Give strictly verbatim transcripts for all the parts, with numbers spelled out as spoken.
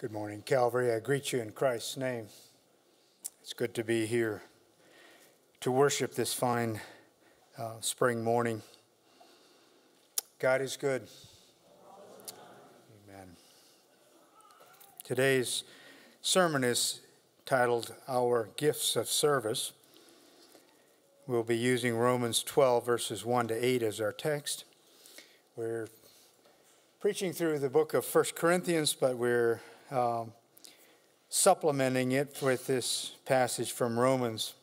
Good morning, Calvary. I greet you in Christ's name. It's good to be here to worship this fine uh, spring morning. God is good. Amen. Today's sermon is titled Our Gifts of Service. We'll be using Romans twelve, verses one to eight as our text. We're preaching through the book of First Corinthians, but we're um, supplementing it with this passage from Romans.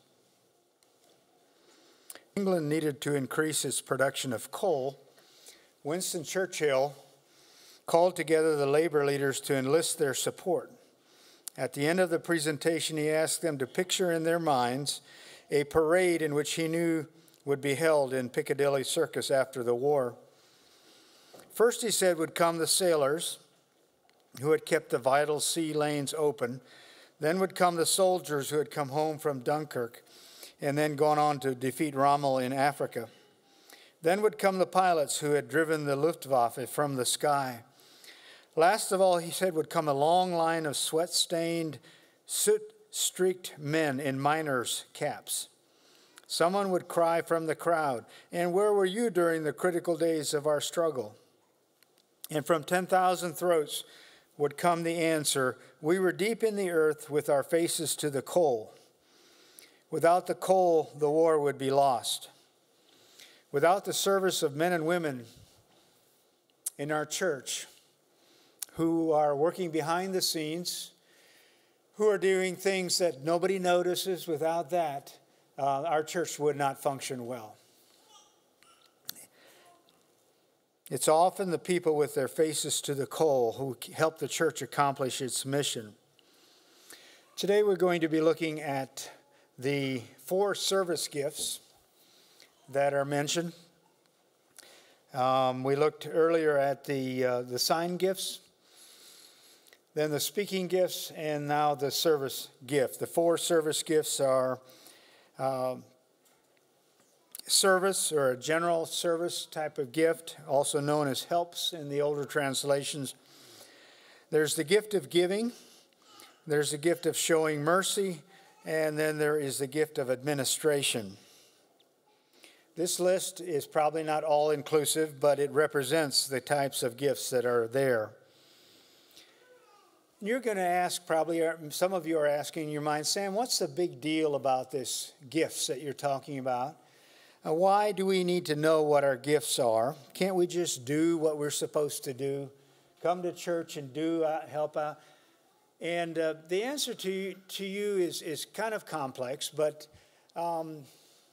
England needed to increase its production of coal. Winston Churchill called together the labor leaders to enlist their support. At the end of the presentation, he asked them to picture in their minds a parade in which he knew would be held in Piccadilly Circus after the war. First, he said, would come the sailors who had kept the vital sea lanes open. Then would come the soldiers who had come home from Dunkirk and then gone on to defeat Rommel in Africa. Then would come the pilots who had driven the Luftwaffe from the sky. Last of all, he said, would come a long line of sweat-stained, soot-streaked men in miners' caps. Someone would cry from the crowd, "And where were you during the critical days of our struggle?" And from ten thousand throats would come the answer, "We were deep in the earth with our faces to the coal." Without the coal, the war would be lost. Without the service of men and women in our church who are working behind the scenes, who are doing things that nobody notices, without that, uh, our church would not function well. It's often the people with their faces to the coal who help the church accomplish its mission. Today we're going to be looking at the four service gifts that are mentioned. Um, we looked earlier at the, uh, the sign gifts, then the speaking gifts, and now the service gift. The four service gifts are uh, service, or a general service type of gift, also known as helps in the older translations. There's the gift of giving, there's the gift of showing mercy, and then there is the gift of administration. This list is probably not all-inclusive, but it represents the types of gifts that are there. You're going to ask, probably, some of you are asking in your mind, Sam, what's the big deal about this gifts that you're talking about? Uh, why do we need to know what our gifts are? Can't we just do what we're supposed to do? Come to church and do, uh, help out? And uh, the answer to you, to you is, is kind of complex, but um,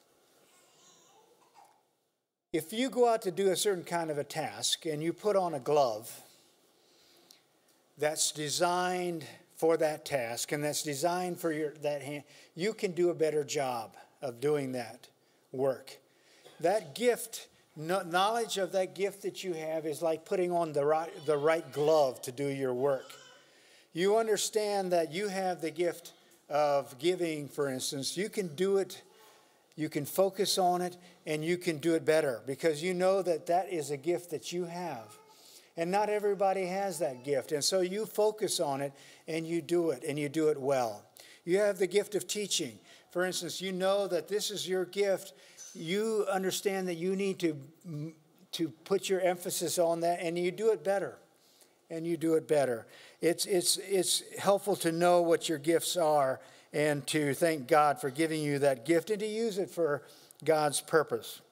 if you go out to do a certain kind of a task and you put on a glove that's designed for that task and that's designed for your that hand, you can do a better job of doing that work. That gift, knowledge of that gift that you have is like putting on the right, the right glove to do your work. You understand that you have the gift of giving, for instance. You can do it, you can focus on it, and you can do it better because you know that that is a gift that you have. And not everybody has that gift. And so you focus on it and you do it, and you do it well. You have the gift of teaching. For instance, you know that this is your gift. You understand that you need to, to put your emphasis on that, and you do it better. And you do it better. It's, it's, it's helpful to know what your gifts are and to thank God for giving you that gift and to use it for God's purpose.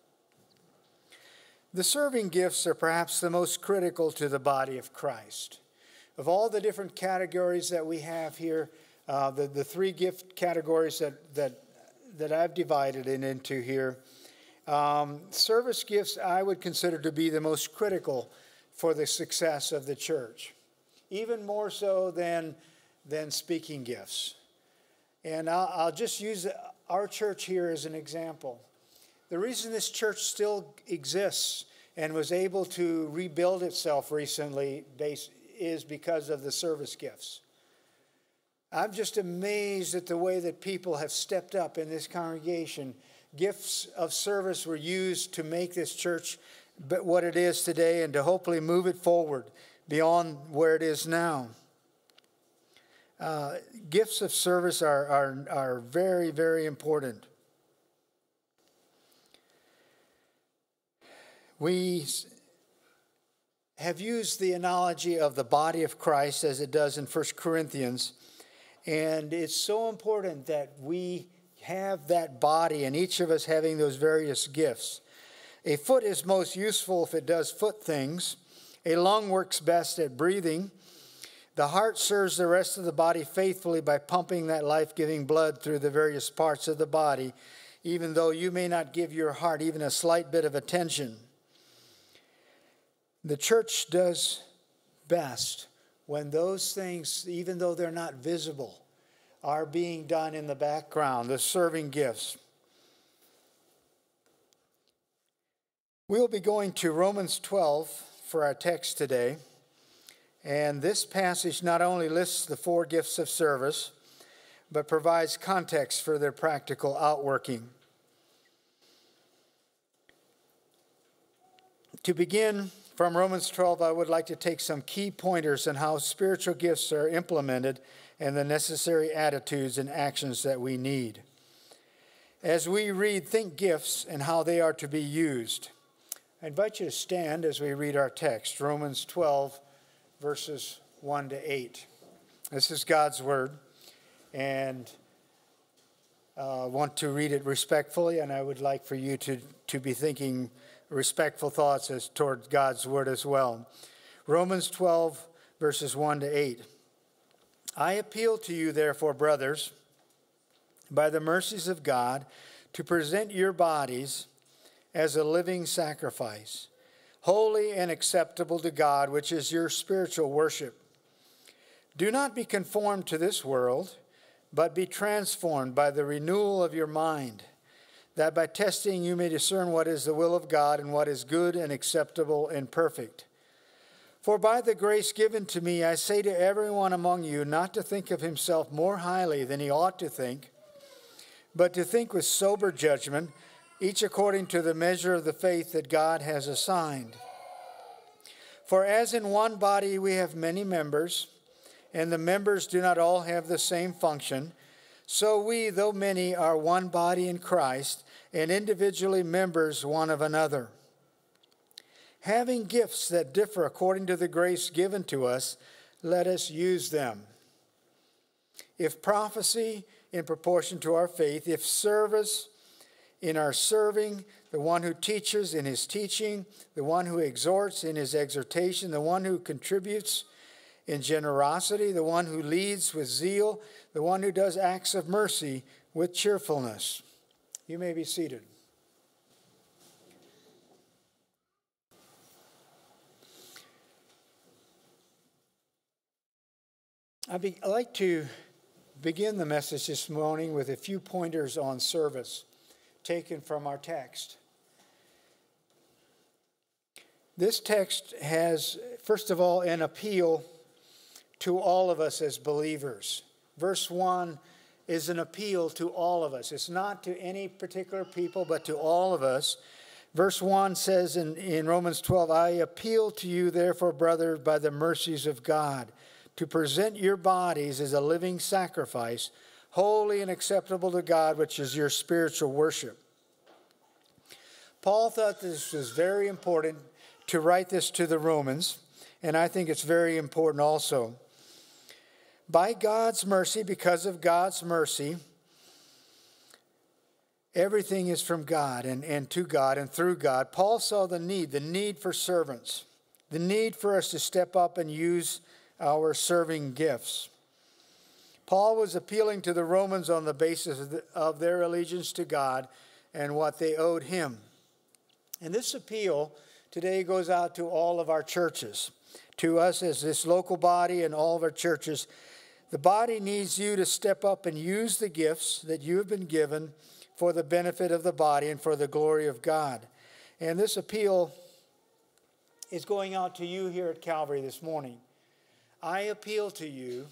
The serving gifts are perhaps the most critical to the body of Christ. Of all the different categories that we have here, uh, the, the three gift categories that, that, that I've divided it into here, um, service gifts I would consider to be the most critical for the success of the church, even more so than, than speaking gifts. And I'll, I'll just use our church here as an example. The reason this church still exists and was able to rebuild itself recently is because of the service gifts. I'm just amazed at the way that people have stepped up in this congregation. Gifts of service were used to make this church but what it is today and to hopefully move it forward beyond where it is now. uh, gifts of service are, are, are very, very important. We have used the analogy of the body of Christ as it does in First Corinthians, and it's so important that we have that body and each of us having those various gifts. A foot is most useful if it does foot things. A lung works best at breathing. The heart serves the rest of the body faithfully by pumping that life-giving blood through the various parts of the body, even though you may not give your heart even a slight bit of attention. The church does best when those things, even though they're not visible, are being done in the background, the serving gifts. We'll be going to Romans twelve for our text today. And this passage not only lists the four gifts of service, but provides context for their practical outworking. To begin from Romans twelve, I would like to take some key pointers on how spiritual gifts are implemented and the necessary attitudes and actions that we need. As we read, think gifts and how they are to be used. I invite you to stand as we read our text, Romans twelve, verses one to eight. This is God's word, and I uh, want to read it respectfully, and I would like for you to, to be thinking respectful thoughts as toward God's word as well. Romans twelve, verses one to eight. I appeal to you, therefore, brothers, by the mercies of God, to present your bodies as a living sacrifice, holy and acceptable to God, which is your spiritual worship. Do not be conformed to this world, but be transformed by the renewal of your mind, that by testing you may discern what is the will of God and what is good and acceptable and perfect. For by the grace given to me, I say to everyone among you not to think of himself more highly than he ought to think, but to think with sober judgment, each according to the measure of the faith that God has assigned. For as in one body we have many members, and the members do not all have the same function, so we, though many, are one body in Christ, and individually members one of another. Having gifts that differ according to the grace given to us, let us use them. If prophecy, in proportion to our faith, if service, in our serving, the one who teaches in his teaching, the one who exhorts in his exhortation, the one who contributes in generosity, the one who leads with zeal, the one who does acts of mercy with cheerfulness. You may be seated. I'd be, I'd like to begin the message this morning with a few pointers on service taken from our text. This text has, first of all, an appeal to all of us as believers. Verse one is an appeal to all of us. It's not to any particular people, but to all of us. Verse one says in, in Romans twelve, I appeal to you, therefore, brother, by the mercies of God, to present your bodies as a living sacrifice, holy and acceptable to God, which is your spiritual worship. Paul thought this was very important to write this to the Romans, and I think it's very important also. By God's mercy, because of God's mercy, everything is from God and, and to God and through God. Paul saw the need, the need for servants, the need for us to step up and use our serving gifts. Paul was appealing to the Romans on the basis of, the, of their allegiance to God and what they owed him. And this appeal today goes out to all of our churches, to us as this local body and all of our churches. The body needs you to step up and use the gifts that you have been given for the benefit of the body and for the glory of God. And this appeal is going out to you here at Calvary this morning. I appeal to you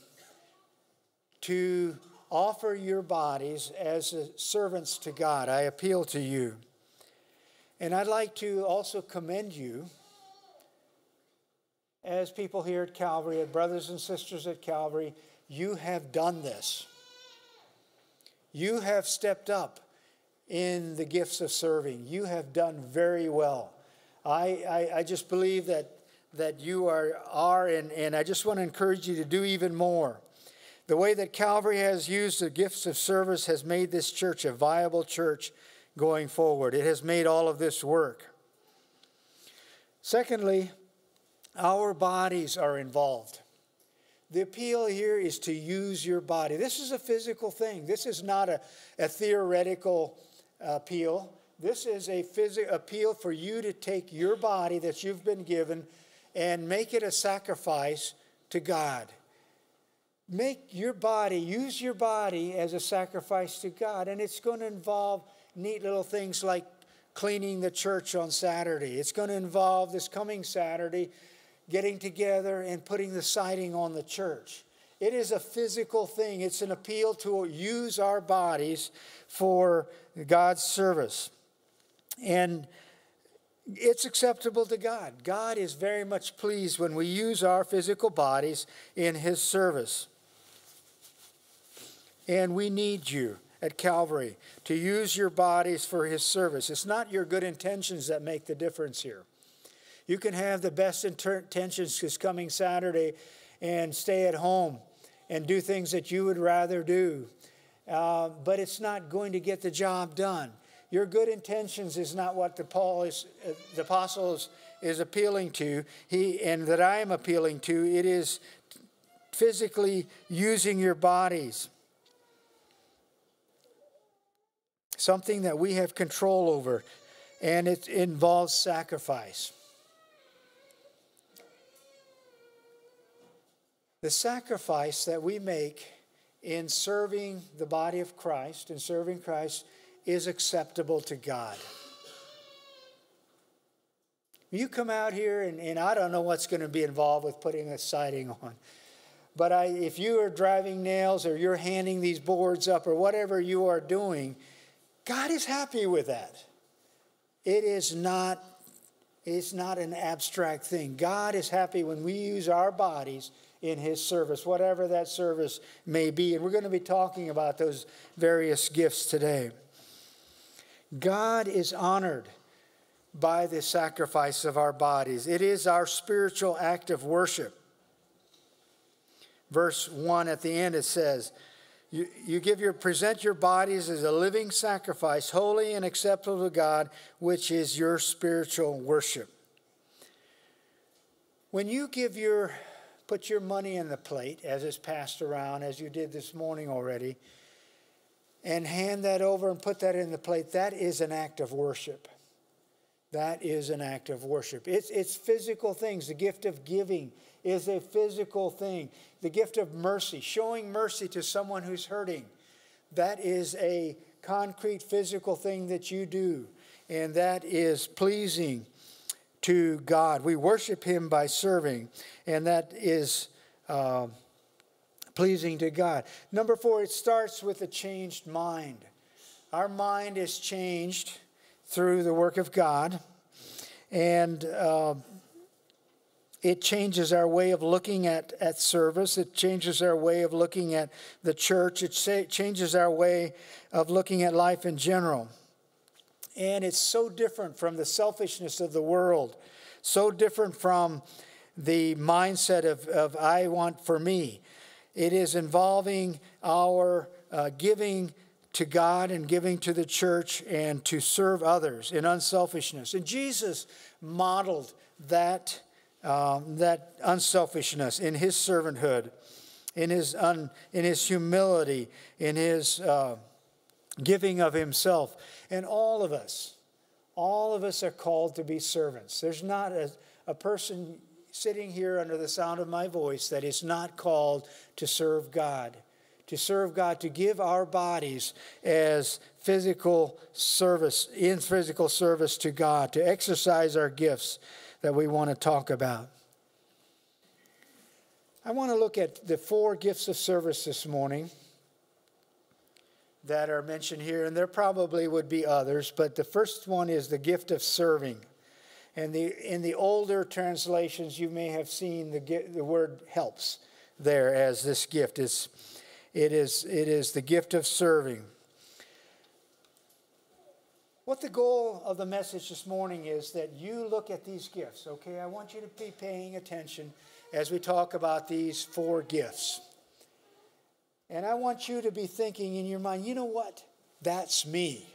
to offer your bodies as servants to God. I appeal to you. And I'd like to also commend you as people here at Calvary, as brothers and sisters at Calvary, you have done this. You have stepped up in the gifts of serving. You have done very well. I, I, I just believe that, that you are, are and, and I just want to encourage you to do even more. The way that Calvary has used the gifts of service has made this church a viable church going forward. It has made all of this work. Secondly, our bodies are involved. The appeal here is to use your body. This is a physical thing. This is not a, a theoretical appeal. This is a physical appeal for you to take your body that you've been given and make it a sacrifice to God. Make your body, use your body as a sacrifice to God. And it's going to involve neat little things like cleaning the church on Saturday. It's going to involve this coming Saturday getting together and putting the siding on the church. It is a physical thing. It's an appeal to use our bodies for God's service. And it's acceptable to God. God is very much pleased when we use our physical bodies in His service. And we need you at Calvary to use your bodies for His service. It's not your good intentions that make the difference here. You can have the best intentions this coming Saturday and stay at home and do things that you would rather do. Uh, but it's not going to get the job done. Your good intentions is not what the Paul is, uh, the apostle is, is appealing to. He and that I am appealing to. It is physically using your bodies. Something that we have control over, and it involves sacrifice. The sacrifice that we make in serving the body of Christ and serving Christ is acceptable to God. You come out here, and, and I don't know what's going to be involved with putting a siding on. But I, if you are driving nails or you're handing these boards up or whatever you are doing, God is happy with that. It is not, it's not an abstract thing. God is happy when we use our bodies in His service, whatever that service may be. And we're going to be talking about those various gifts today. God is honored by the sacrifice of our bodies. It is our spiritual act of worship. Verse one at the end, it says, You, you give your present your bodies as a living sacrifice, holy and acceptable to God, which is your spiritual worship. When you give your, put your money in the plate, as is passed around, as you did this morning already, and hand that over and put that in the plate, that is an act of worship. That is an act of worship. It's, it's physical things. The gift of giving is a physical thing. The gift of mercy, showing mercy to someone who's hurting, that is a concrete physical thing that you do. And that is pleasing to God. We worship Him by serving, and that is uh, pleasing to God. Number four, it starts with a changed mind. Our mind is changed through the work of God, and uh, it changes our way of looking at, at service. It changes our way of looking at the church. It sa- changes our way of looking at life in general. And it's so different from the selfishness of the world, so different from the mindset of, of I want for me. It is involving our uh, giving to God and giving to the church and to serve others in unselfishness. And Jesus modeled that, um, that unselfishness in His servanthood, in His, un, in his humility, in His uh, giving of Himself. And all of us, all of us are called to be servants. There's not a, a person sitting here under the sound of my voice that is not called to serve God. To serve God, to give our bodies as physical service, in physical service to God, to exercise our gifts that we want to talk about. I want to look at the four gifts of service this morning that are mentioned here, and there probably would be others, but the first one is the gift of serving. And the, in the older translations, you may have seen the, the word helps. there as this gift. It's, it is, it is the gift of serving. What the goal of the message this morning is that you look at these gifts, okay? I want you to be paying attention as we talk about these four gifts. And I want you to be thinking in your mind, you know what? That's me.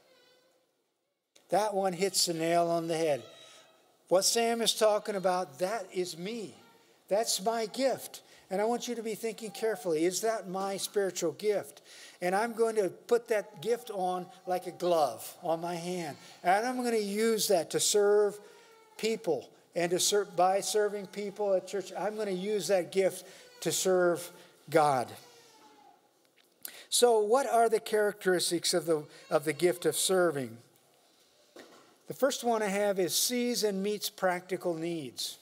That one hits the nail on the head. What Sam is talking about, that is me. That's my gift. And I want you to be thinking carefully, is that my spiritual gift? And I'm going to put that gift on like a glove on my hand. And I'm going to use that to serve people. And to serve, by serving people at church, I'm going to use that gift to serve God. So what are the characteristics of the, of the gift of serving? The first one I have is sees and meets practical needs.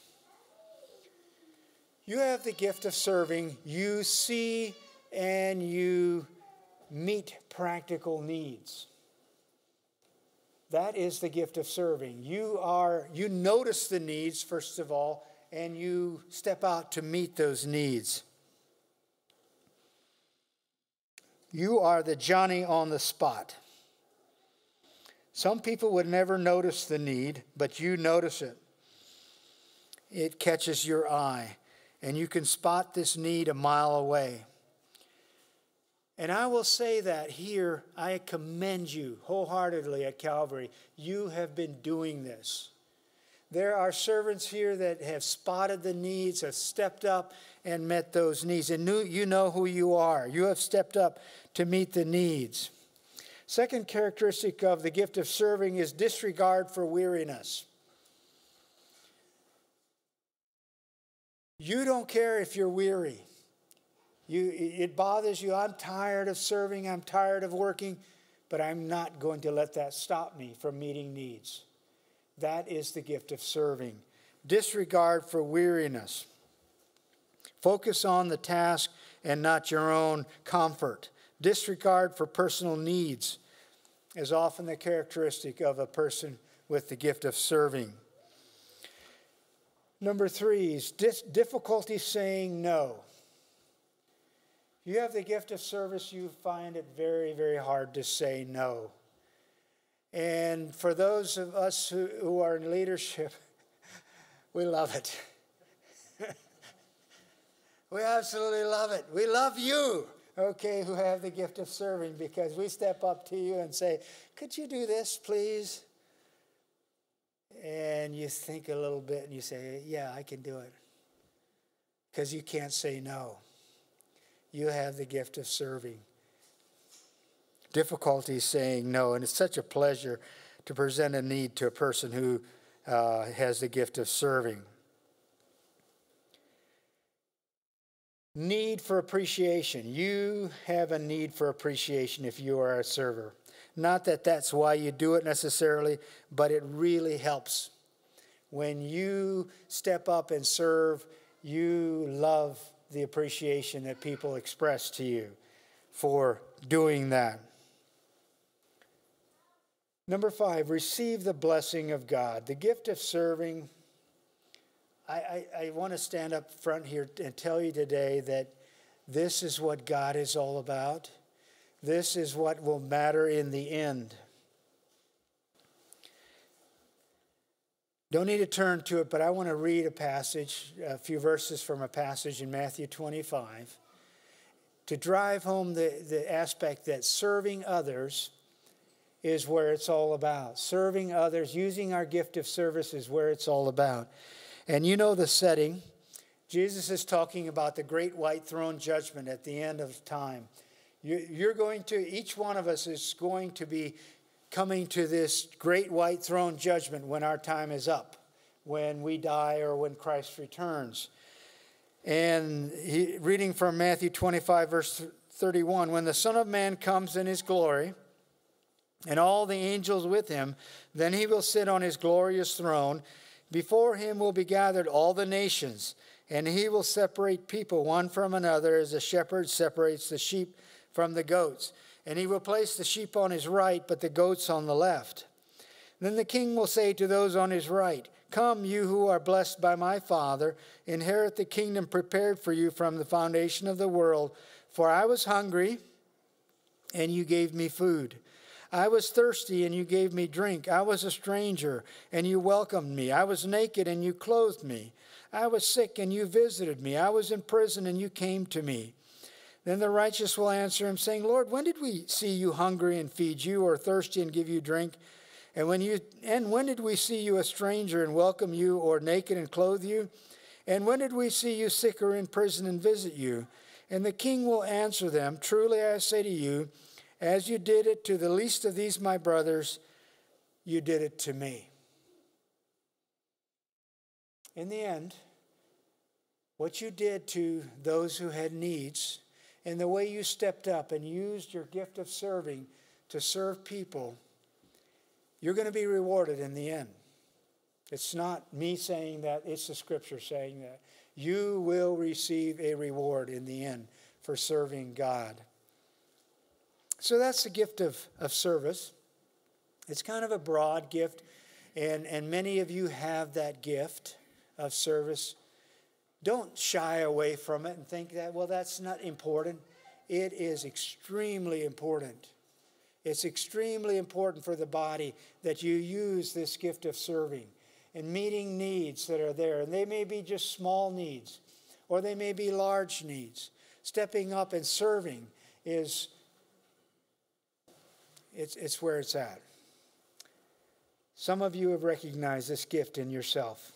You have the gift of serving. You see and you meet practical needs. That is the gift of serving. You are, you notice the needs, first of all, and you step out to meet those needs. You are the Johnny on the spot. Some people would never notice the need, but you notice it. It catches your eye, and you can spot this need a mile away. And I will say that here, I commend you wholeheartedly at Calvary. You have been doing this. There are servants here that have spotted the needs, have stepped up and met those needs. And you know who you are. You have stepped up to meet the needs. Second characteristic of the gift of serving is disregard for weariness. You don't care if you're weary. You, it bothers you. I'm tired of serving. I'm tired of working. But I'm not going to let that stop me from meeting needs. That is the gift of serving. Disregard for weariness. Focus on the task and not your own comfort. Disregard for personal needs is often the characteristic of a person with the gift of serving. Number three is dis- difficulty saying no. You have the gift of service, you find it very, very hard to say no. And for those of us who, who are in leadership, we love it. We absolutely love it. We love you, okay, who have the gift of serving, because we step up to you and say, could you do this, please? And you think a little bit and you say, yeah, I can do it. Because you can't say no. You have the gift of serving. Difficulty saying no. And it's such a pleasure to present a need to a person who uh, has the gift of serving. Need for appreciation. You have a need for appreciation if you are a server. Not that that's why you do it necessarily, but it really helps. When you step up and serve, you love the appreciation that people express to you for doing that. Number five, receive the blessing of God. The gift of serving. I, I, I want to stand up front here and tell you today that this is what God is all about. This is what will matter in the end. Don't need to turn to it, but I want to read a passage, a few verses from a passage in Matthew twenty-five, to drive home the, the aspect that serving others is where it's all about. Serving others, using our gift of service is where it's all about. And you know the setting. Jesus is talking about the great white throne judgment at the end of time. You, you're going to, each one of us is going to be coming to this great white throne judgment when our time is up, when we die or when Christ returns. And he, reading from Matthew twenty-five, verse thirty-one, when the Son of Man comes in his glory, and all the angels with him, then he will sit on his glorious throne. Before him will be gathered all the nations, and he will separate people one from another as a shepherd separates the sheep from the goats. And he will place the sheep on his right, but the goats on the left. Then the king will say to those on his right, Come, you who are blessed by my Father, inherit the kingdom prepared for you from the foundation of the world. For I was hungry, and you gave me food. I was thirsty, and you gave me drink. I was a stranger, and you welcomed me. I was naked, and you clothed me. I was sick, and you visited me. I was in prison, and you came to me. Then the righteous will answer him, saying, Lord, when did we see you hungry and feed you, or thirsty and give you drink? And when you and when did we see you a stranger and welcome you, or naked and clothe you? And when did we see you sick or in prison and visit you? And the king will answer them, Truly I say to you, as you did it to the least of these my brothers, you did it to me. In the end, what you did to those who had needs, and the way you stepped up and used your gift of serving to serve people, you're going to be rewarded in the end. It's not me saying that, it's the scripture saying that. You will receive a reward in the end for serving God. So that's the gift of, of service. It's kind of a broad gift, and, and many of you have that gift of service. Don't shy away from it and think that, well, that's not important. It is extremely important. It's extremely important for the body that you use this gift of serving and meeting needs that are there. And they may be just small needs, or they may be large needs. Stepping up and serving is it's, it's where it's at. Some of you have recognized this gift in yourself.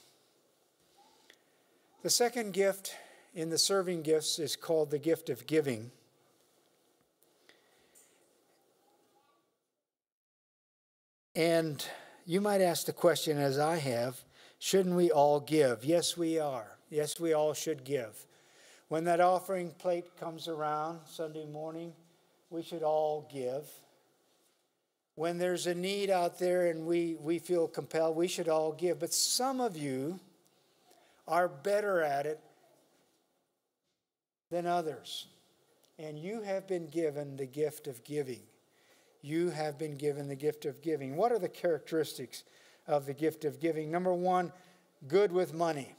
The second gift in the serving gifts is called the gift of giving. And you might ask the question, as I have, shouldn't we all give? Yes, we are. Yes, we all should give. When that offering plate comes around Sunday morning, we should all give. When there's a need out there and we, we feel compelled, we should all give. But some of you are better at it than others. And you have been given the gift of giving. You have been given the gift of giving. What are the characteristics of the gift of giving? Number one, good with money.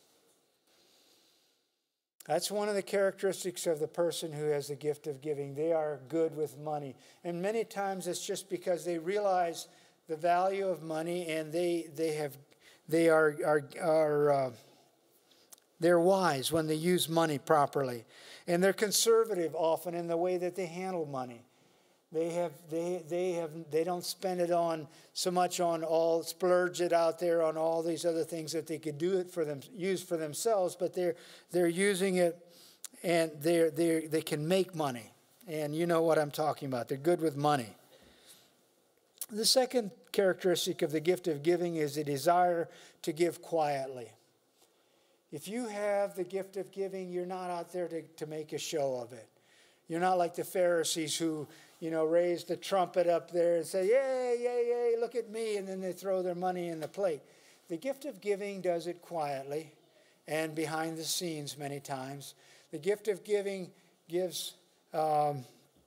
That's one of the characteristics of the person who has the gift of giving. They are good with money. And many times it's just because they realize the value of money, and they they have they are are are uh, they're wise when they use money properly. And they're conservative often in the way that they handle money. They have they they have they don't spend it on so much on all splurge it out there on all these other things that they could do it for them use for themselves, but they're they're using it, and they're they they can make money. And you know what I'm talking about. They're good with money. The second characteristic of the gift of giving is a desire to give quietly. If you have the gift of giving, you're not out there to, to make a show of it. You're not like the Pharisees who, you know, raise the trumpet up there and say, yay, yay, yay, look at me, and then they throw their money in the plate. The gift of giving does it quietly and behind the scenes many times. The gift of giving gives, um,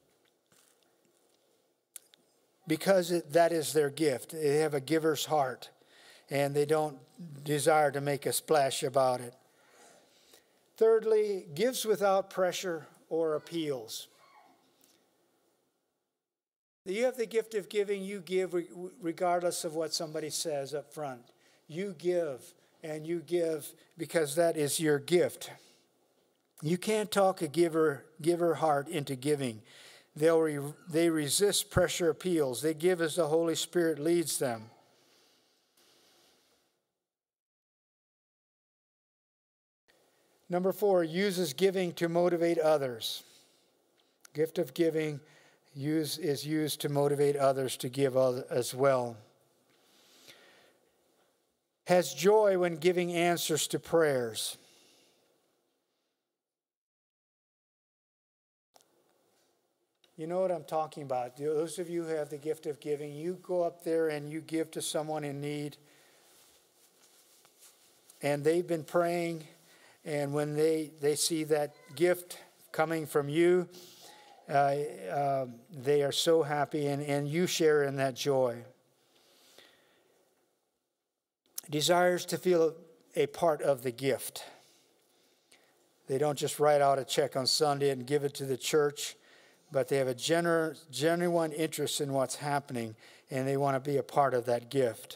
because it, that is their gift. They have a giver's heart, and they don't desire to make a splash about it. Thirdly, gives without pressure or appeals. You have the gift of giving, you give regardless of what somebody says up front. You give, and you give because that is your gift. You can't talk a giver giver heart into giving. They'll re, they resist pressure appeals. They give as the Holy Spirit leads them. Number four, uses giving to motivate others. Gift of giving use, is used to motivate others to give as well. Has joy when giving answers to prayers. You know what I'm talking about. Those of you who have the gift of giving, you go up there and you give to someone in need, and they've been praying. And when they, they see that gift coming from you, uh, uh, they are so happy, and, and you share in that joy. desires to feel a part of the gift. They don't just write out a check on Sunday and give it to the church, but they have a genu- genuine interest in what's happening, and they want to be a part of that gift.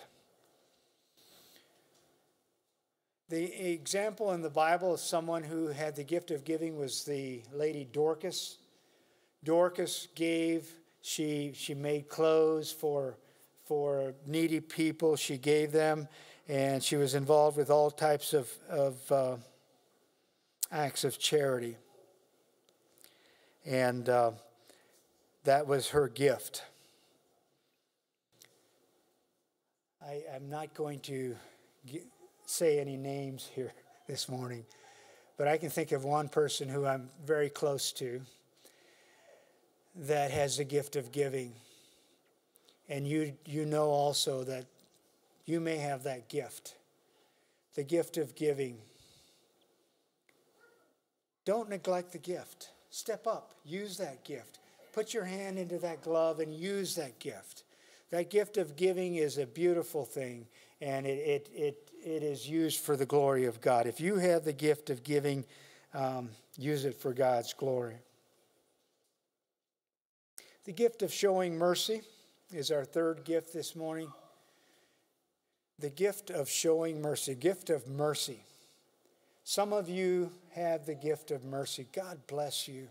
The example in the Bible of someone who had the gift of giving was the lady Dorcas. Dorcas gave, she, she made clothes for, for needy people. She gave them, and she was involved with all types of, of uh, acts of charity. And uh, that was her gift. I, I'm not going to get, say any names here this morning, but I can think of one person who I'm very close to that has the gift of giving. And you, you know also that you may have that gift, the gift of giving. Don't neglect the gift. Step up, use that gift. Put your hand into that glove and use that gift. That gift of giving is a beautiful thing, and it, it, it, it is used for the glory of God. If you have the gift of giving, um, use it for God's glory. The gift of showing mercy is our third gift this morning. The gift of showing mercy, gift of mercy. Some of you have the gift of mercy. God bless you.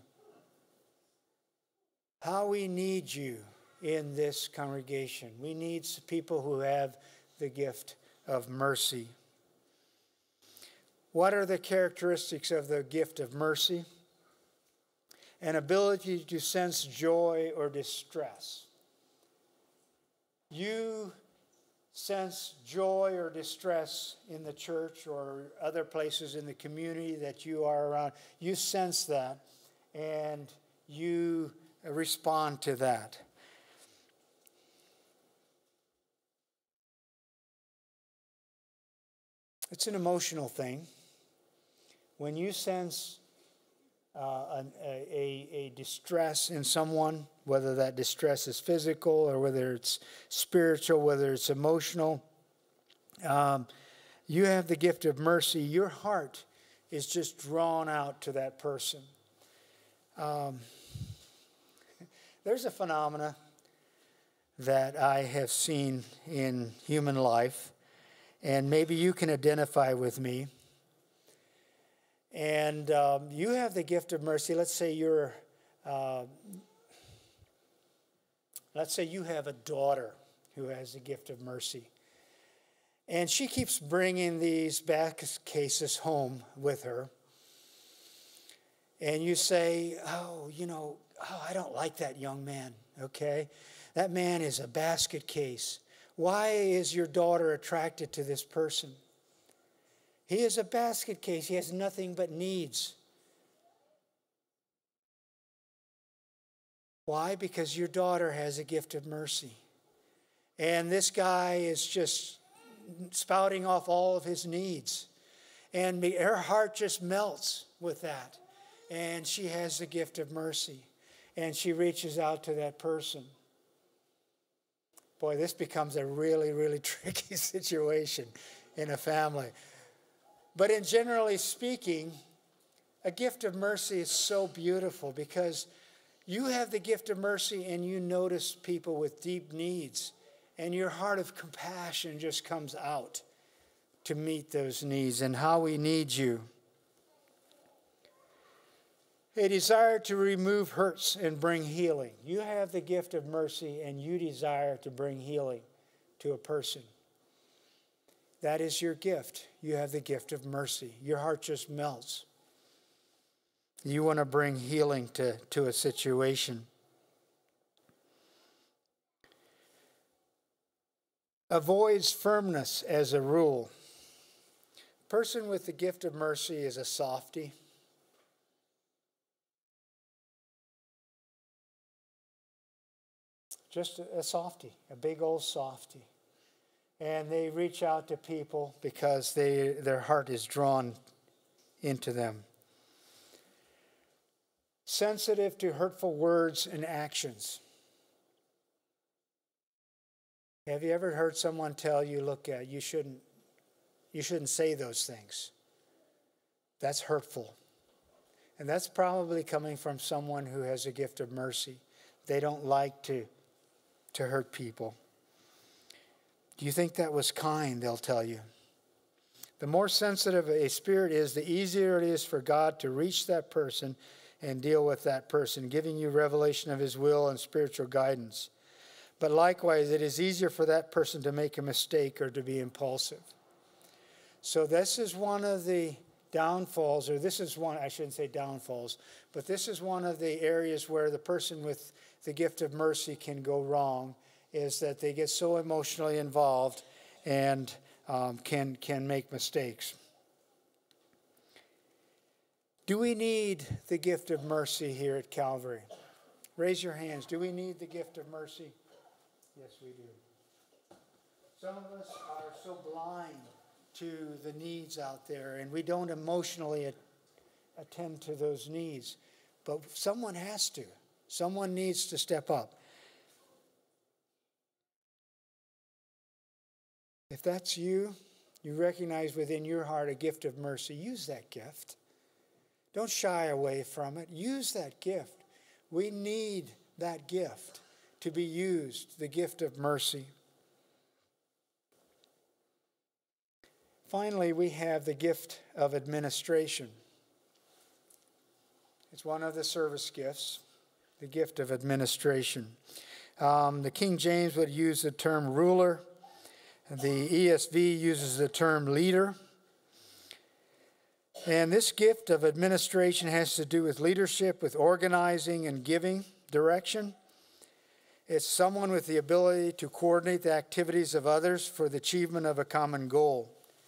How we need you in this congregation. We need people who have the gift of mercy. What are the characteristics of the gift of mercy? An ability to sense joy or distress. You sense joy or distress in the church or other places in the community that you are around. You sense that, and you respond to that. It's an emotional thing. When you sense uh, an, a, a distress in someone, whether that distress is physical or whether it's spiritual, whether it's emotional, um, you have the gift of mercy. Your heart is just drawn out to that person. Um, there's a phenomena that I have seen in human life, and maybe you can identify with me. And um, you have the gift of mercy. Let's say you're, uh, let's say you have a daughter who has the gift of mercy. And she keeps bringing these back cases home with her. And you say, oh, you know, oh, I don't like that young man, okay? That man is a basket case. Why is your daughter attracted to this person? He is a basket case. He has nothing but needs. Why? Because your daughter has a gift of mercy. And this guy is just spouting off all of his needs. And her heart just melts with that. And she has the gift of mercy. And she reaches out to that person. Boy, this becomes a really, really tricky situation in a family. But in generally speaking, a gift of mercy is so beautiful because you have the gift of mercy and you notice people with deep needs, and your heart of compassion just comes out to meet those needs and how we need you. A desire to remove hurts and bring healing. You have the gift of mercy and you desire to bring healing to a person. That is your gift. You have the gift of mercy. Your heart just melts. You want to bring healing to, to a situation. Avoids firmness as a rule. A person with the gift of mercy is a softy. Just a, a softy, a big old softy. And they reach out to people because they, their heart is drawn into them. Sensitive to hurtful words and actions. Have you ever heard someone tell you, look, uh, you shouldn't You shouldn't say those things. That's hurtful. And that's probably coming from someone who has a gift of mercy. They don't like to, to hurt people. Do you think that was kind? They'll tell you. The more sensitive a spirit is, the easier it is for God to reach that person and deal with that person, giving you revelation of his will and spiritual guidance. But likewise, it is easier for that person to make a mistake or to be impulsive. So this is one of the downfalls, or this is one, I shouldn't say downfalls, but this is one of the areas where the person with the gift of mercy can go wrong, is that they get so emotionally involved and um, can, can make mistakes. Do we need the gift of mercy here at Calvary? Raise your hands. Do we need the gift of mercy? Yes, we do. Some of us are so blind to the needs out there, and we don't emotionally attend to those needs. But someone has to. Someone needs to step up. If that's you, you recognize within your heart a gift of mercy, use that gift. Don't shy away from it. Use that gift. We need that gift to be used, the gift of mercy. Finally, we have the gift of administration. It's one of the service gifts, the gift of administration. Um, the King James would use the term ruler. The E S V uses the term leader. And this gift of administration has to do with leadership, with organizing and giving direction. It's someone with the ability to coordinate the activities of others for the achievement of a common goal.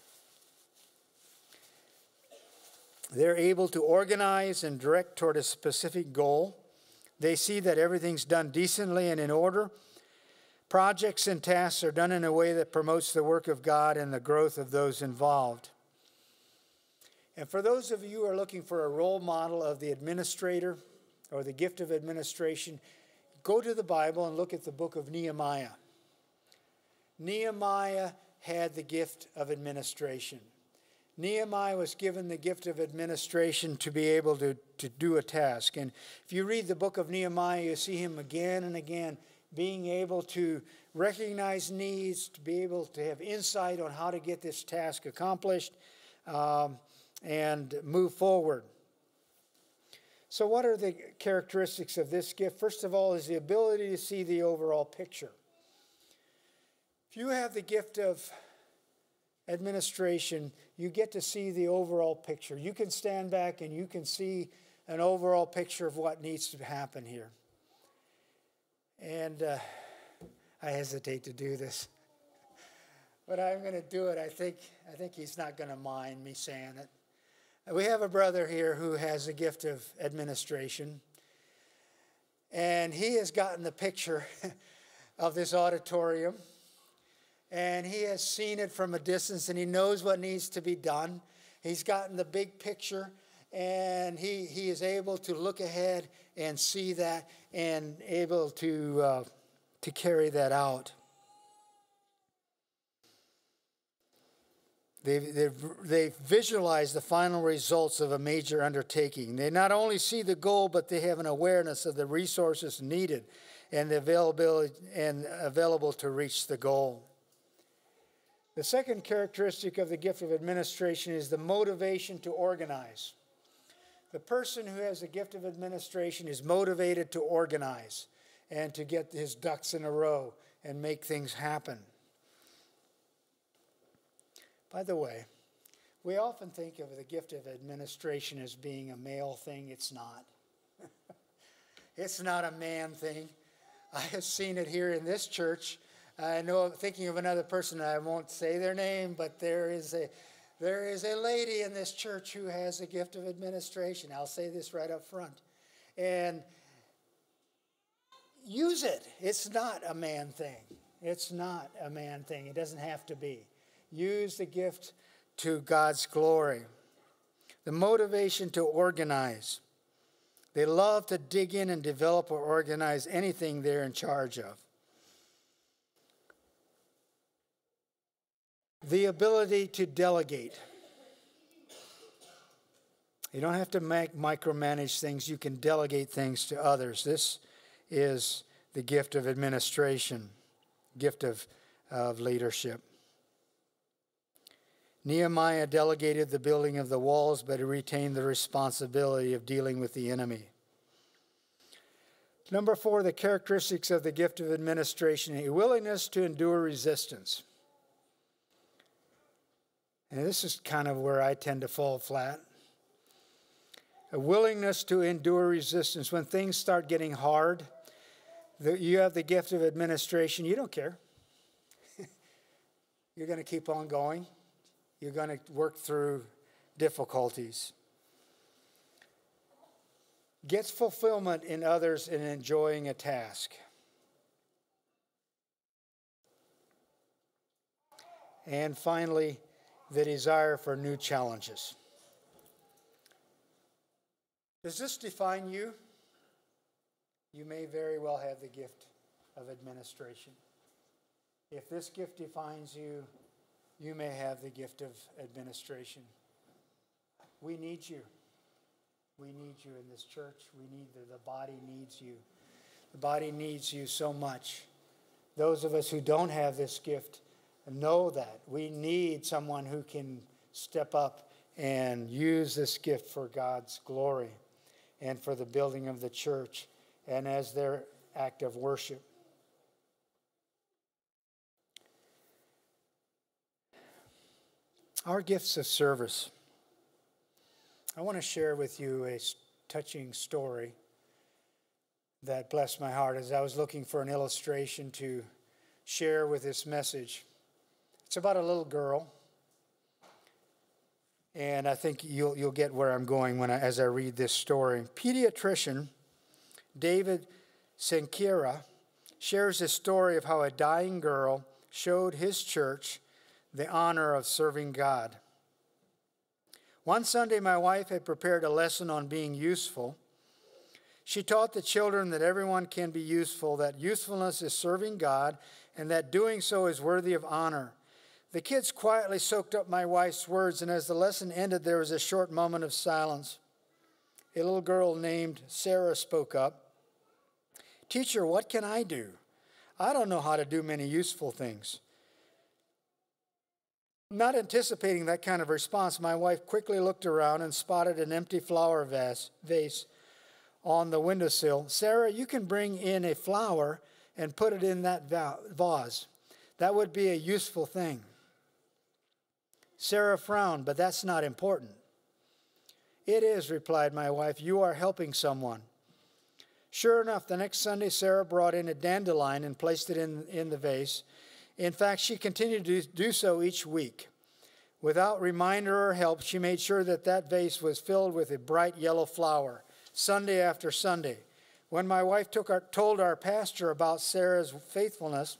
They're able to organize and direct toward a specific goal. They see that everything's done decently and in order. Projects and tasks are done in a way that promotes the work of God and the growth of those involved. And for those of you who are looking for a role model of the administrator or the gift of administration, go to the Bible and look at the book of Nehemiah. Nehemiah had the gift of administration. Nehemiah was given the gift of administration to be able to, to do a task. And if you read the book of Nehemiah, you see him again and again being able to recognize needs, to be able to have insight on how to get this task accomplished, um, and move forward. So what are the characteristics of this gift? First of all is the ability to see the overall picture. If you have the gift of administration, you get to see the overall picture. You can stand back and you can see an overall picture of what needs to happen here. And uh, I hesitate to do this, but I'm going to do it. I think, I think he's not going to mind me saying it. We have a brother here who has a gift of administration, and he has gotten the picture of this auditorium, and he has seen it from a distance, and he knows what needs to be done. He's gotten the big picture, and he, he is able to look ahead and see that and able to, uh, to carry that out. They they they visualize the final results of a major undertaking. They not only see the goal, but they have an awareness of the resources needed and the availability and available to reach the goal. The second characteristic of the gift of administration is the motivation to organize. The person who has the gift of administration is motivated to organize and to get his ducks in a row and make things happen. By the way, we often think of the gift of administration as being a male thing. It's not. It's not a man thing. I have seen it here in this church. I know, thinking of another person, I won't say their name, but there is a there is a lady in this church who has a gift of administration. I'll say this right up front. And use it. It's not a man thing. It's not a man thing. It doesn't have to be. Use the gift to God's glory. The motivation to organize. They love to dig in and develop or organize anything they're in charge of. The ability to delegate. You don't have to make, micromanage things. You can delegate things to others. This is the gift of administration, gift of, of leadership. Nehemiah delegated the building of the walls, but he retained the responsibility of dealing with the enemy. Number four, the characteristics of the gift of administration, a willingness to endure resistance. And this is kind of where I tend to fall flat. A willingness to endure resistance. When things start getting hard, the, you have the gift of administration. You don't care. You're going to keep on going. You're going to work through difficulties. Gets fulfillment in others in enjoying a task. And finally, the desire for new challenges. Does this define you? You may very well have the gift of administration. If this gift defines you, you may have the gift of administration. We need you. We need you in this church. We need the, the body needs you. The body needs you so much. Those of us who don't have this gift know that. We need someone who can step up and use this gift for God's glory and for the building of the church and as their act of worship. Our gifts of service. I want to share with you a touching story that blessed my heart as I was looking for an illustration to share with this message. It's about a little girl, and I think you'll you'll get where I'm going when I, as I read this story. Pediatrician David Senkira shares a story of how a dying girl showed his church the honor of serving God. One Sunday, my wife had prepared a lesson on being useful. She taught the children that everyone can be useful, that usefulness is serving God, and that doing so is worthy of honor. The kids quietly soaked up my wife's words, and as the lesson ended, there was a short moment of silence. A little girl named Sarah spoke up. "Teacher, what can I do? I don't know how to do many useful things." Not anticipating that kind of response, my wife quickly looked around and spotted an empty flower vase, vase on the windowsill. "Sarah, you can bring in a flower and put it in that vase. That would be a useful thing." Sarah frowned, "But that's not important." "It is," replied my wife. "You are helping someone." Sure enough, the next Sunday, Sarah brought in a dandelion and placed it in, in the vase. In fact, she continued to do so each week. Without reminder or help, she made sure that that vase was filled with a bright yellow flower, Sunday after Sunday. When my wife took our, told our pastor about Sarah's faithfulness,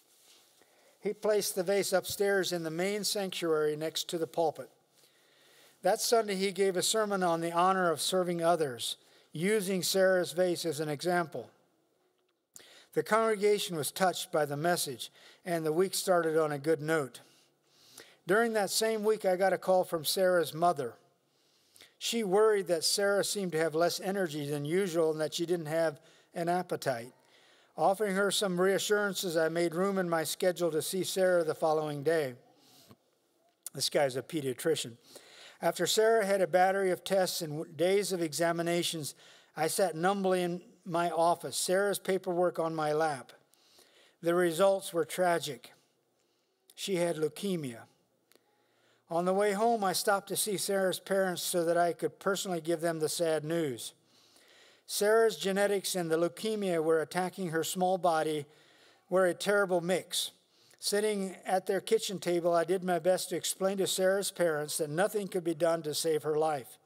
he placed the vase upstairs in the main sanctuary next to the pulpit. That Sunday, he gave a sermon on the honor of serving others, using Sarah's vase as an example. The congregation was touched by the message, and the week started on a good note. During that same week, I got a call from Sarah's mother. She worried that Sarah seemed to have less energy than usual and that she didn't have an appetite. Offering her some reassurances, I made room in my schedule to see Sarah the following day. This guy's a pediatrician. After Sarah had a battery of tests and days of examinations, I sat numbly in my office, Sarah's paperwork on my lap. The results were tragic. She had leukemia. On the way home, I stopped to see Sarah's parents so that I could personally give them the sad news. Sarah's genetics and the leukemia were attacking her small body were a terrible mix. Sitting at their kitchen table, I did my best to explain to Sarah's parents that nothing could be done to save her life.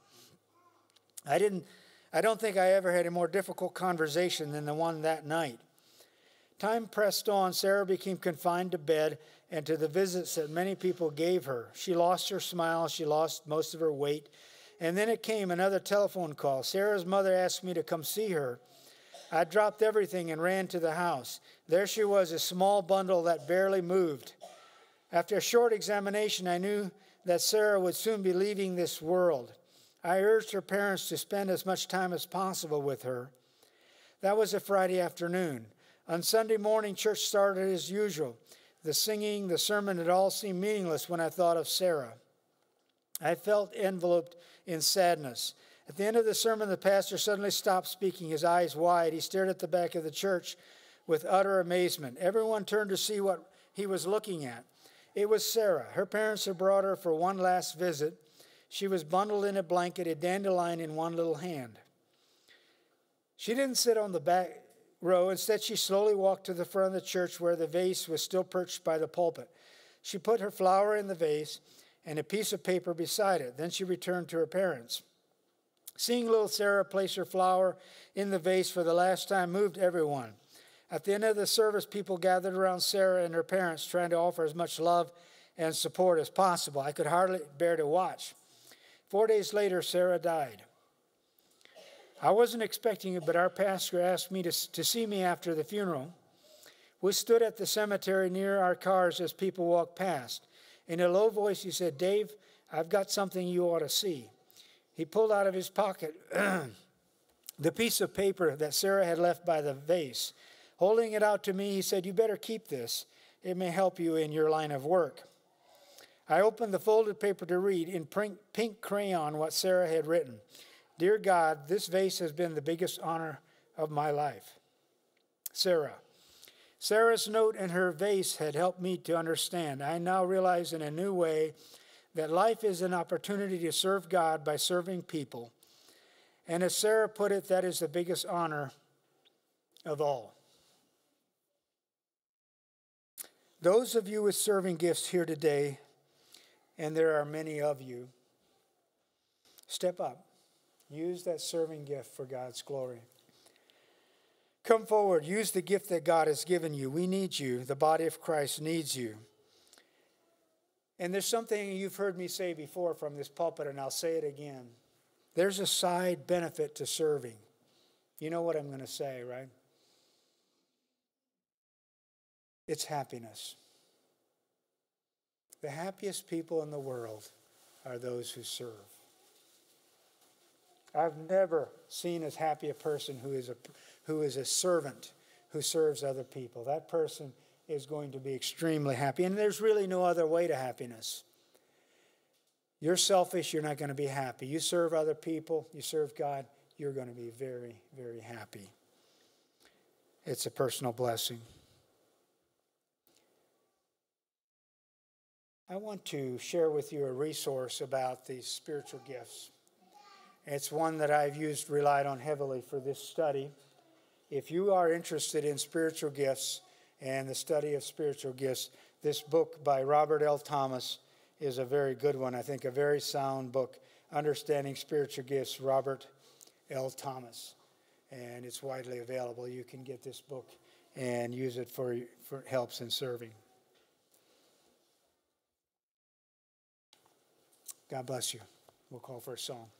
I didn't I don't think I ever had a more difficult conversation than the one that night. Time pressed on. Sarah became confined to bed and to the visits that many people gave her. She lost her smile. She lost most of her weight. And then it came, another telephone call. Sarah's mother asked me to come see her. I dropped everything and ran to the house. There she was, a small bundle that barely moved. After a short examination, I knew that Sarah would soon be leaving this world. I urged her parents to spend as much time as possible with her. That was a Friday afternoon. On Sunday morning, church started as usual. The singing, the sermon, it all seemed meaningless when I thought of Sarah. I felt enveloped in sadness. At the end of the sermon, the pastor suddenly stopped speaking, his eyes wide. He stared at the back of the church with utter amazement. Everyone turned to see what he was looking at. It was Sarah. Her parents had brought her for one last visit. She was bundled in a blanket, a dandelion in one little hand. She didn't sit on the back row. Instead, she slowly walked to the front of the church where the vase was still perched by the pulpit. She put her flower in the vase and a piece of paper beside it. Then she returned to her parents. Seeing little Sarah place her flower in the vase for the last time moved everyone. At the end of the service, people gathered around Sarah and her parents, trying to offer as much love and support as possible. I could hardly bear to watch. Four days later, Sarah died. I wasn't expecting it, but our pastor asked me to, to see me after the funeral. We stood at the cemetery near our cars as people walked past. In a low voice, he said, "Dave, I've got something you ought to see." He pulled out of his pocket the piece of paper that Sarah had left by the vase. Holding it out to me, he said, "You better keep this. It may help you in your line of work." I opened the folded paper to read in pink crayon what Sarah had written. "Dear God, this vase has been the biggest honor of my life. Sarah." Sarah's note and her vase had helped me to understand. I now realize in a new way that life is an opportunity to serve God by serving people. And as Sarah put it, that is the biggest honor of all. Those of you with serving gifts here today, and there are many of you, step up. Use that serving gift for God's glory. Come forward. Use the gift that God has given you. We need you. The body of Christ needs you. And there's something you've heard me say before from this pulpit, and I'll say it again. There's a side benefit to serving. You know what I'm going to say, right? It's happiness. The happiest people in the world are those who serve. I've never seen as happy a person who is a, who is a servant who serves other people. That person is going to be extremely happy. And there's really no other way to happiness. You're selfish, you're not going to be happy. You serve other people, you serve God, you're going to be very, very happy. It's a personal blessing. I want to share with you a resource about these spiritual gifts. It's one that I've used, relied on heavily for this study. If you are interested in spiritual gifts and the study of spiritual gifts, this book by Robert L. Thomas is a very good one. I think a very sound book, Understanding Spiritual Gifts, Robert L. Thomas. And it's widely available. You can get this book and use it for, for helps in serving. God bless you. We'll call for a song.